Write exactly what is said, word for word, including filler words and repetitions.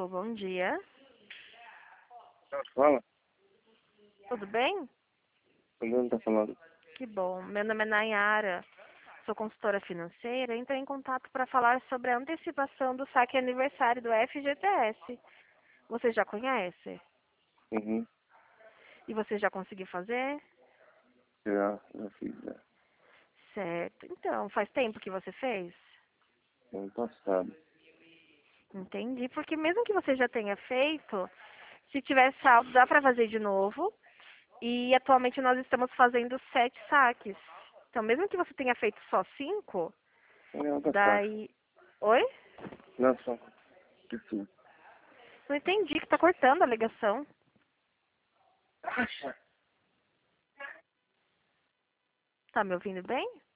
Alô, bom dia. Fala, Tudo bem? quando não tá falando. Que bom. Meu nome é Nayara. Sou consultora financeira. Entrei em contato para falar sobre a antecipação do saque aniversário do F G T S. Você já conhece? Uhum. E você já conseguiu fazer? Já, já fiz, já. Certo. Então, faz tempo que você fez? Ano passado. Entendi. Porque mesmo que você já tenha feito, se tiver saldo, dá para fazer de novo. E atualmente nós estamos fazendo sete saques. Então, mesmo que você tenha feito só cinco, É outra taxa. daí. Oi? Não, só que sim. Não entendi que tá cortando a ligação. Taxa? Tá me ouvindo bem?